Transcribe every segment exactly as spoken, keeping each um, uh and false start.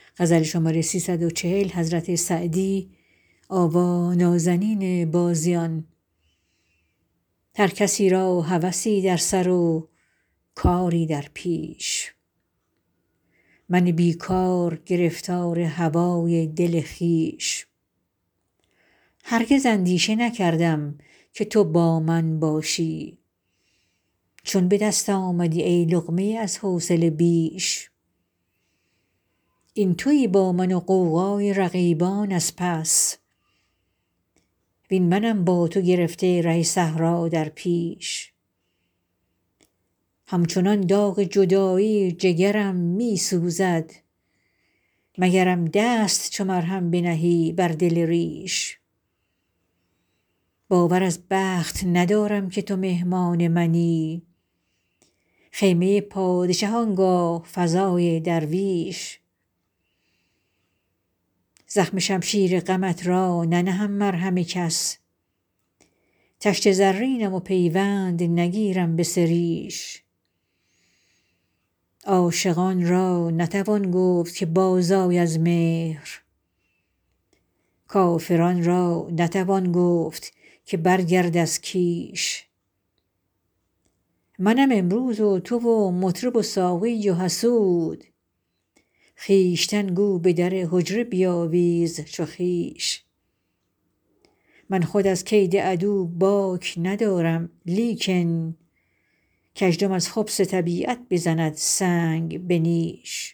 هر کسی را هوسی در سر و کاری در پیش، من بی کار گرفتار هوای دل خویش. هرگز اندیشه نکردم که تو با من باشی، چون به دست آمدی ای لقمه از حوصله بیش. این تویی با من و غوغای رقیبان از پس، وین منم با تو گرفته ره صحرا در پیش. همچنان داغ جدایی جگرم می سوزد، مگرم دست چو مرهم بنهی بر دل ریش. باور از بخت ندارم که تو مهمان منی، خیمه پادشه آنگاه فضای درویش. زخم شمشیر غمت را ننهم مرهم کس، طشت زرینم و پیوند نگیرم به سریش. عاشقان را نتوان گفت که بازآی از مهر، کافران را نتوان گفت که برگرد از کیش. منم امروز و تو و مطرب و ساقی و حسود، خویشتن گو به در حجره بیاویز چو خویش. من خود از کید عدو باک ندارم، لیکن کژدم از خبث طبیعت بزند سنگ به نیش.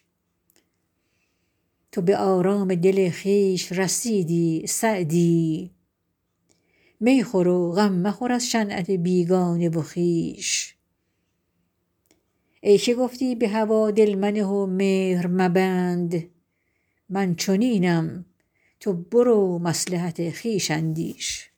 تو به آرام دل خویش رسیدی سعدی، می خور و غم مخور از شنعت بیگانه و خویش. ای که گفتی به هوا دل منه و مهر مبند، من چنینم تو برو مصلحت خویش اندیش.